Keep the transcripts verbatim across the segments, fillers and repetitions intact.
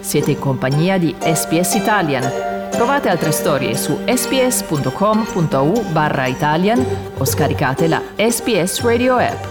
Siete in compagnia di S B S Italian. Trovate altre storie su sbs.com.au barra Italian o scaricate la S B S Radio app.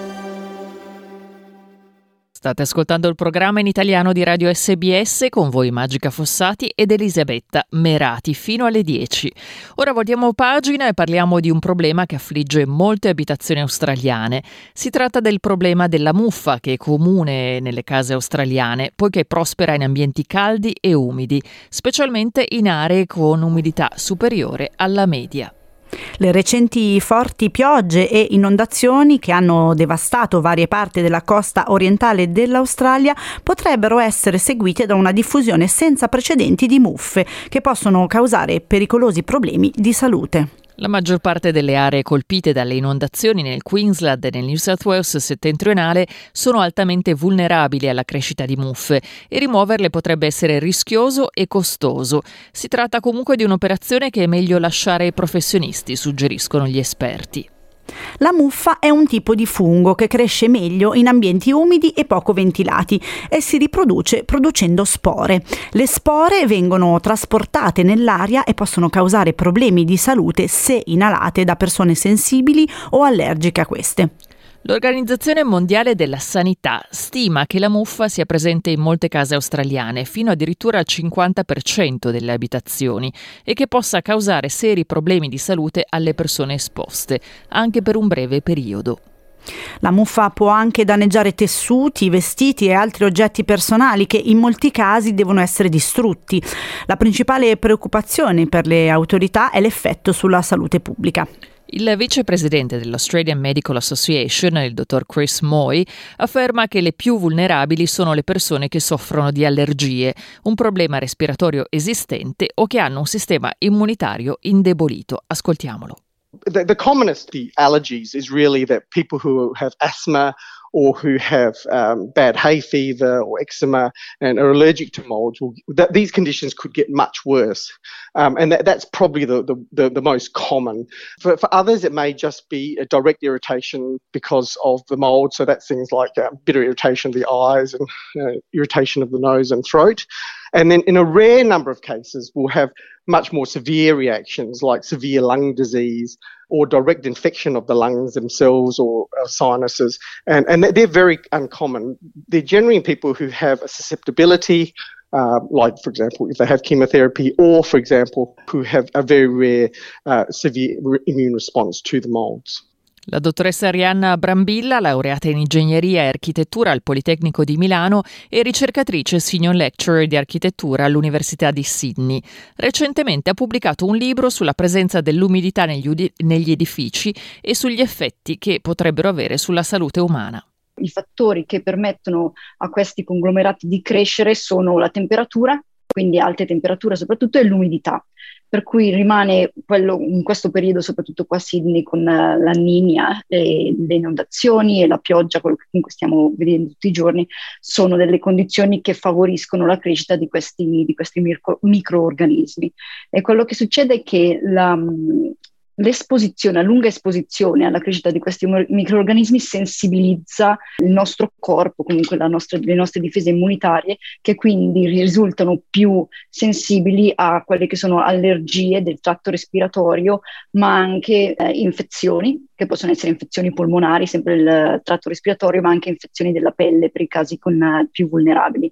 State ascoltando il programma in italiano di Radio S B S con voi Magica Fossati ed Elisabetta Merati fino alle dieci. Ora voltiamo pagina e parliamo di un problema che affligge molte abitazioni australiane. Si tratta del problema della muffa, che è comune nelle case australiane poiché prospera in ambienti caldi e umidi, specialmente in aree con umidità superiore alla media. Le recenti forti piogge e inondazioni che hanno devastato varie parti della costa orientale dell'Australia potrebbero essere seguite da una diffusione senza precedenti di muffe che possono causare pericolosi problemi di salute. La maggior parte delle aree colpite dalle inondazioni nel Queensland e nel New South Wales settentrionale sono altamente vulnerabili alla crescita di muffe e rimuoverle potrebbe essere rischioso e costoso. Si tratta comunque di un'operazione che è meglio lasciare ai professionisti, suggeriscono gli esperti. La muffa è un tipo di fungo che cresce meglio in ambienti umidi e poco ventilati e si riproduce producendo spore. Le spore vengono trasportate nell'aria e possono causare problemi di salute se inalate da persone sensibili o allergiche a queste. L'Organizzazione Mondiale della Sanità stima che la muffa sia presente in molte case australiane, fino addirittura al cinquanta per cento delle abitazioni, e che possa causare seri problemi di salute alle persone esposte, anche per un breve periodo. La muffa può anche danneggiare tessuti, vestiti e altri oggetti personali che in molti casi devono essere distrutti. La principale preoccupazione per le autorità è l'effetto sulla salute pubblica. Il vicepresidente dell'Australian Medical Association, il dottor Chris Moy, afferma che le più vulnerabili sono le persone che soffrono di allergie, un problema respiratorio esistente o che hanno un sistema immunitario indebolito. Ascoltiamolo. The, the commonest the allergies is really that people who have asthma or who have um, bad hay fever or eczema and are allergic to mold, will, that these conditions could get much worse. Um, and that, that's probably the, the, the, the most common. For, for others, it may just be a direct irritation because of the mold. So that's things like uh, bitter irritation of the eyes and uh, irritation of the nose and throat. And then in a rare number of cases, we'll have much more severe reactions like severe lung disease or direct infection of the lungs themselves or uh, sinuses. And, and they're very uncommon. They're generally in people who have a susceptibility, uh, like, for example, if they have chemotherapy, or, for example, who have a very rare uh, severe re- immune response to the molds. La dottoressa Arianna Brambilla, laureata in ingegneria e architettura al Politecnico di Milano e ricercatrice senior lecturer di architettura all'Università di Sydney, recentemente ha pubblicato un libro sulla presenza dell'umidità negli, udi- negli edifici e sugli effetti che potrebbero avere sulla salute umana. I fattori che permettono a questi conglomerati di crescere sono la temperatura, quindi alte temperature soprattutto, e l'umidità. Per cui rimane quello in questo periodo, soprattutto qua a Sydney, con uh, la Niña, le, le inondazioni e la pioggia, quello che comunque stiamo vedendo tutti i giorni, sono delle condizioni che favoriscono la crescita di questi, di questi micro, microorganismi. E quello che succede è che la, l'esposizione, la lunga esposizione alla crescita di questi microorganismi sensibilizza il nostro corpo, comunque la nostra, le nostre difese immunitarie, che quindi risultano più sensibili a quelle che sono allergie del tratto respiratorio, ma anche eh, infezioni, che possono essere infezioni polmonari, sempre il tratto respiratorio, ma anche infezioni della pelle per i casi con, uh, più vulnerabili.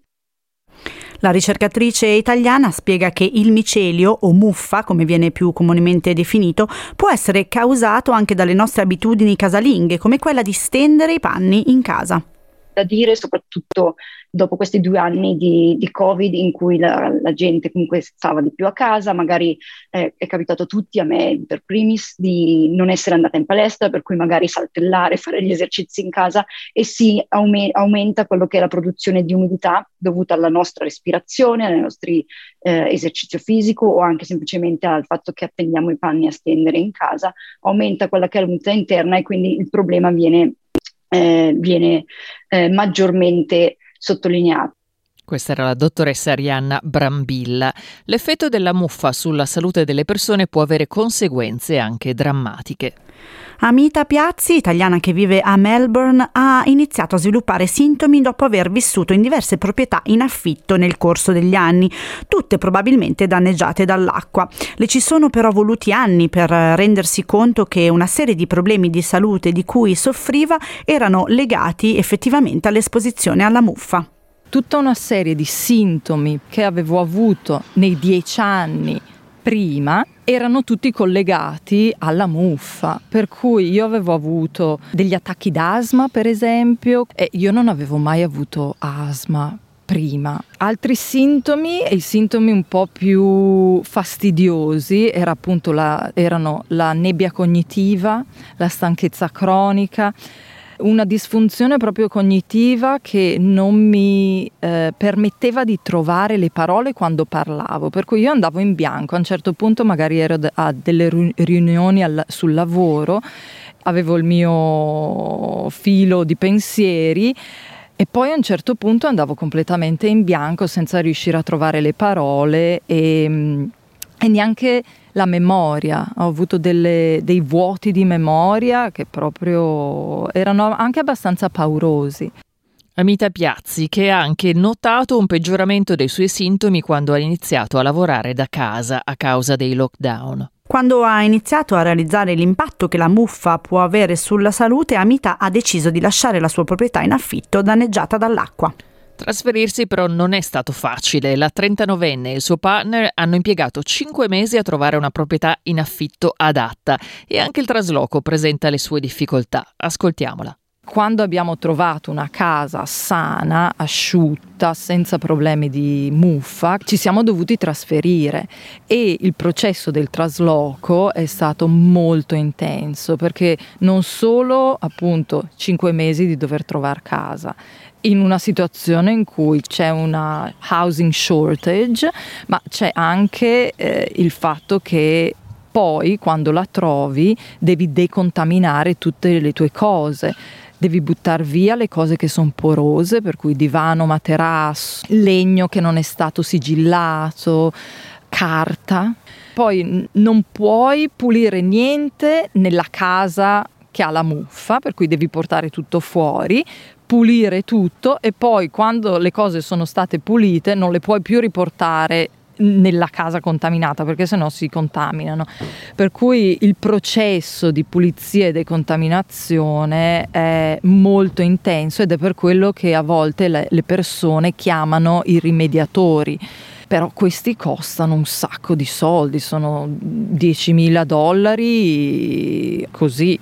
La ricercatrice italiana spiega che il micelio, o muffa come viene più comunemente definito, può essere causato anche dalle nostre abitudini casalinghe, come quella di stendere i panni in casa. Da dire, soprattutto dopo questi due anni di, di Covid, in cui la, la gente comunque stava di più a casa, magari eh, è capitato a tutti, a me per primis, di non essere andata in palestra, per cui magari saltellare, fare gli esercizi in casa, e si aume- aumenta quello che è la produzione di umidità dovuta alla nostra respirazione, ai nostri eh, esercizio fisico, o anche semplicemente al fatto che appendiamo i panni a stendere in casa, aumenta quella che è l'umidità interna, e quindi il problema viene Eh, viene eh, maggiormente sottolineato. Questa era la dottoressa Arianna Brambilla. L'effetto della muffa sulla salute delle persone può avere conseguenze anche drammatiche. Amita Piazzi, italiana che vive a Melbourne, ha iniziato a sviluppare sintomi dopo aver vissuto in diverse proprietà in affitto nel corso degli anni, tutte probabilmente danneggiate dall'acqua. Le ci sono però voluti anni per rendersi conto che una serie di problemi di salute di cui soffriva erano legati effettivamente all'esposizione alla muffa. Tutta una serie di sintomi che avevo avuto nei dieci anni prima erano tutti collegati alla muffa, per cui io avevo avuto degli attacchi d'asma, per esempio, e io non avevo mai avuto asma prima. Altri sintomi, e i sintomi un po' più fastidiosi, era appunto la, erano la nebbia cognitiva, la stanchezza cronica, una disfunzione proprio cognitiva che non mi eh, permetteva di trovare le parole quando parlavo, per cui io andavo in bianco. A un certo punto magari ero a delle riunioni al, sul lavoro, avevo il mio filo di pensieri e poi a un certo punto andavo completamente in bianco senza riuscire a trovare le parole e, e neanche la memoria. Ho avuto delle, dei vuoti di memoria che proprio erano anche abbastanza paurosi. Amita Piazzi, che ha anche notato un peggioramento dei suoi sintomi quando ha iniziato a lavorare da casa a causa dei lockdown. Quando ha iniziato a realizzare l'impatto che la muffa può avere sulla salute, Amita ha deciso di lasciare la sua proprietà in affitto danneggiata dall'acqua. Trasferirsi però non è stato facile. La trentanovenne e il suo partner hanno impiegato cinque mesi a trovare una proprietà in affitto adatta e anche il trasloco presenta le sue difficoltà. Ascoltiamola. Quando abbiamo trovato una casa sana, asciutta, senza problemi di muffa, ci siamo dovuti trasferire e il processo del trasloco è stato molto intenso, perché non solo appunto cinque mesi di dover trovare casa, in una situazione in cui c'è una housing shortage, ma c'è anche eh, il fatto che poi quando la trovi devi decontaminare tutte le tue cose. Devi buttare via le cose che sono porose, per cui divano, materasso, legno che non è stato sigillato, carta. Poi n- non puoi pulire niente nella casa che ha la muffa, per cui devi portare tutto fuori, pulire tutto e poi quando le cose sono state pulite non le puoi più riportare nella casa contaminata, perché sennò si contaminano. Per cui il processo di pulizia e decontaminazione è molto intenso ed è per quello che a volte le, le persone chiamano i rimediatori. Però questi costano un sacco di soldi, sono diecimila dollari così.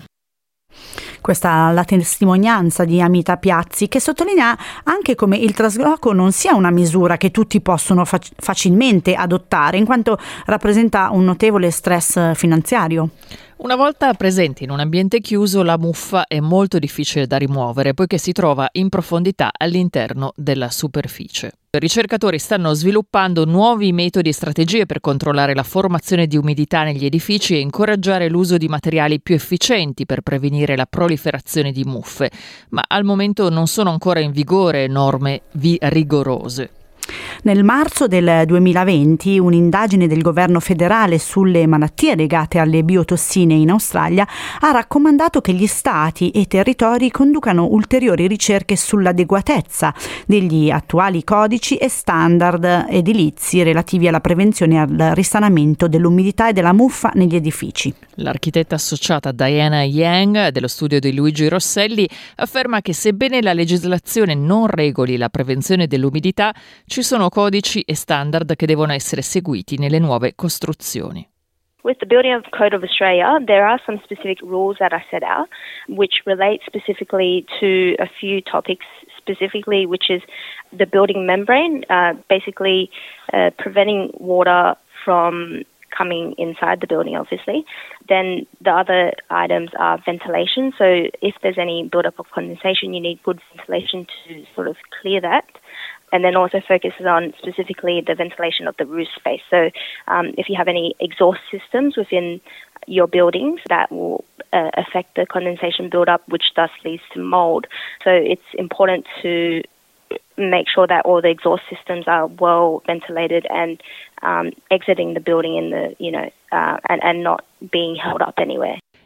Questa è la testimonianza di Amita Piazzi, che sottolinea anche come il trasloco non sia una misura che tutti possono fac- facilmente adottare, in quanto rappresenta un notevole stress finanziario. Una volta presente in un ambiente chiuso, la muffa è molto difficile da rimuovere poiché si trova in profondità all'interno della superficie. I ricercatori stanno sviluppando nuovi metodi e strategie per controllare la formazione di umidità negli edifici e incoraggiare l'uso di materiali più efficienti per prevenire la proliferazione di muffe, ma al momento non sono ancora in vigore norme vi- rigorose. Nel marzo del duemilaventi un'indagine del governo federale sulle malattie legate alle biotossine in Australia ha raccomandato che gli stati e territori conducano ulteriori ricerche sull'adeguatezza degli attuali codici e standard edilizi relativi alla prevenzione e al risanamento dell'umidità e della muffa negli edifici. L'architetta associata Diana Yang dello studio di Luigi Rosselli afferma che sebbene la legislazione non regoli la prevenzione dell'umidità, ci sono codici e standard che devono essere seguiti nelle nuove costruzioni. With the Building Code of Australia, there are some specific rules that are set out, which relate specifically to a few topics, specifically which is the building membrane, uh, basically uh, preventing water from coming inside the building, obviously. Then the other items are ventilation. So if there's any build-up of condensation, you need good ventilation to sort of clear that. And then also focuses on specifically the ventilation of the roof space. So um, if you have any exhaust systems within your buildings, that will uh, affect the condensation build-up, which thus leads to mold. So it's important to make sure that all the exhaust systems are well ventilated and um, exiting the building in the, you know, uh, and, and not being held up anywhere.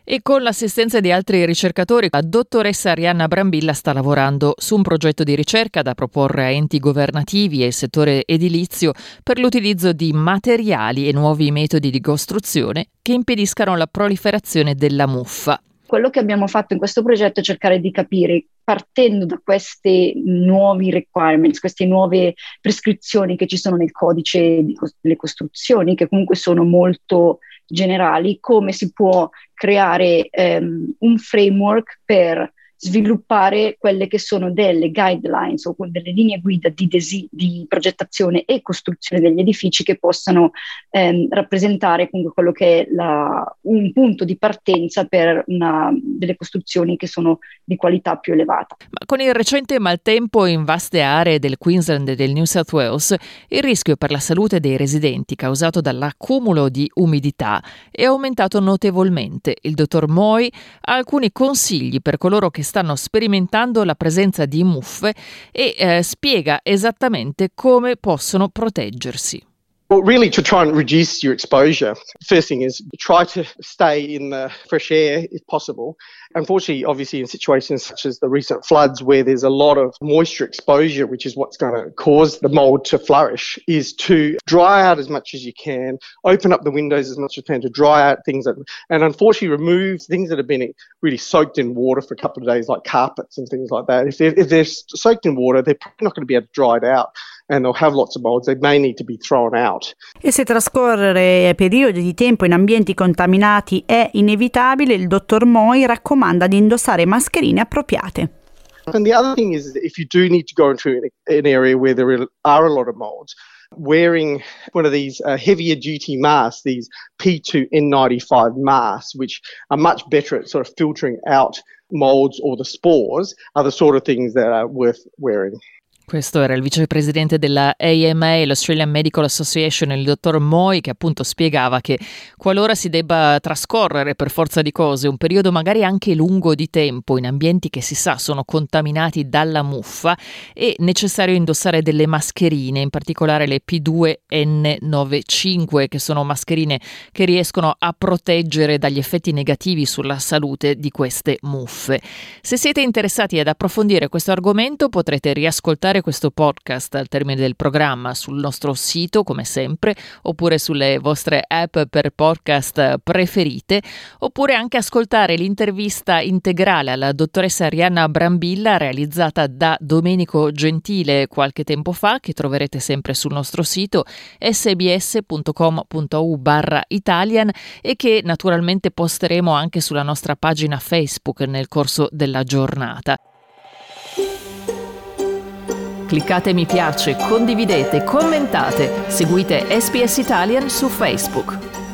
E con l'assistenza di altri ricercatori, la dottoressa Arianna Brambilla sta lavorando su un progetto di ricerca da proporre a enti governativi e settore edilizio per l'utilizzo di materiali e nuovi metodi di costruzione che impediscano la proliferazione della muffa. Quello che abbiamo fatto in questo progetto è cercare di capire, partendo da questi nuovi requirements, queste nuove prescrizioni che ci sono nel codice delle costruzioni, che comunque sono molto generali, come si può creare um, un framework per sviluppare quelle che sono delle guidelines o delle linee guida di, desi- di progettazione e costruzione degli edifici che possano ehm, rappresentare comunque quello che è la, un punto di partenza per una, delle costruzioni che sono di qualità più elevata. Ma con il recente maltempo in vaste aree del Queensland e del New South Wales, il rischio per la salute dei residenti causato dall'accumulo di umidità è aumentato notevolmente. Il dottor Moy ha alcuni consigli per coloro che stanno sperimentando la presenza di muffe e eh, spiega esattamente come possono proteggersi. Well, really, to try and reduce your exposure, first thing is try to stay in the fresh air if possible. Unfortunately, obviously, in situations such as the recent floods where there's a lot of moisture exposure, which is what's going to cause the mold to flourish, is to dry out as much as you can, open up the windows as much as you can to dry out things, that, and unfortunately remove things that have been really soaked in water for a couple of days, like carpets and things like that. If they're, if they're soaked in water, they're probably not going to be able to dry it out. And they'll have lots of molds. They may need to be thrown out. E se trascorrere periodi di tempo in ambienti contaminati è inevitabile, il dottor Moy raccomanda di indossare mascherine appropriate. And the other thing is that if you do need to go into an area where there are a lot of molds, wearing one of these uh, heavier duty masks, these P two N ninety-five masks, which are much better at sort of filtering out molds or the spores, are the sort of things that are worth wearing. Questo era il vicepresidente della A M A, l'Australian Medical Association, il dottor Moy, che appunto spiegava che qualora si debba trascorrere per forza di cose un periodo magari anche lungo di tempo in ambienti che si sa sono contaminati dalla muffa, è necessario indossare delle mascherine, in particolare le P due N novantacinque, che sono mascherine che riescono a proteggere dagli effetti negativi sulla salute di queste muffe. Se siete interessati ad approfondire questo argomento, potrete riascoltare questo podcast al termine del programma sul nostro sito, come sempre, oppure sulle vostre app per podcast preferite, oppure anche ascoltare l'intervista integrale alla dottoressa Arianna Brambilla realizzata da Domenico Gentile qualche tempo fa, che troverete sempre sul nostro sito sbs.com.au barra Italian e che naturalmente posteremo anche sulla nostra pagina Facebook nel corso della giornata. Cliccate mi piace, condividete, commentate, seguite S B S Italian su Facebook.